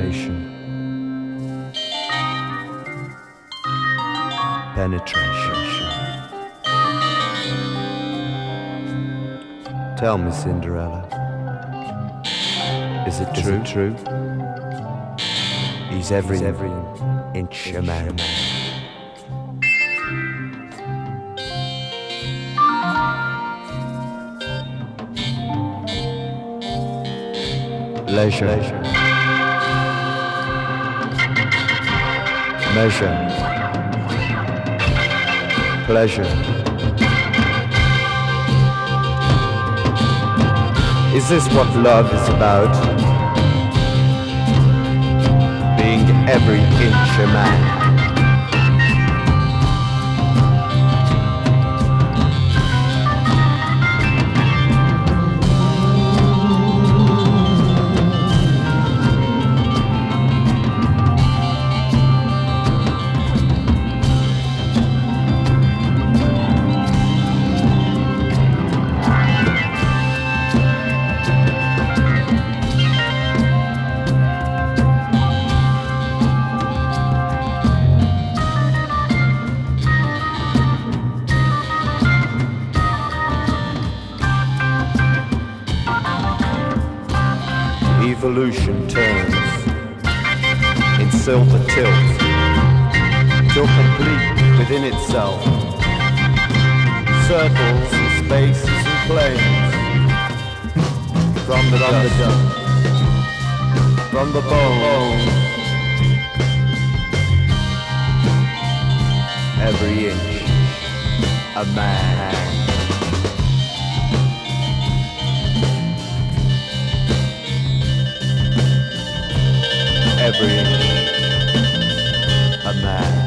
penetration. Penetration. Tell me, Cinderella, is it true? He's every inch a man. Leisure. Measure. Pleasure. Is this what love is about? Being every inch a man. Evolution turns in silver tilt till complete within itself, circles and spaces and planes, from the dust, from the bone, every inch a man. Every inch a man.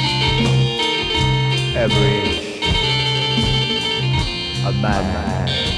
Every inch a man.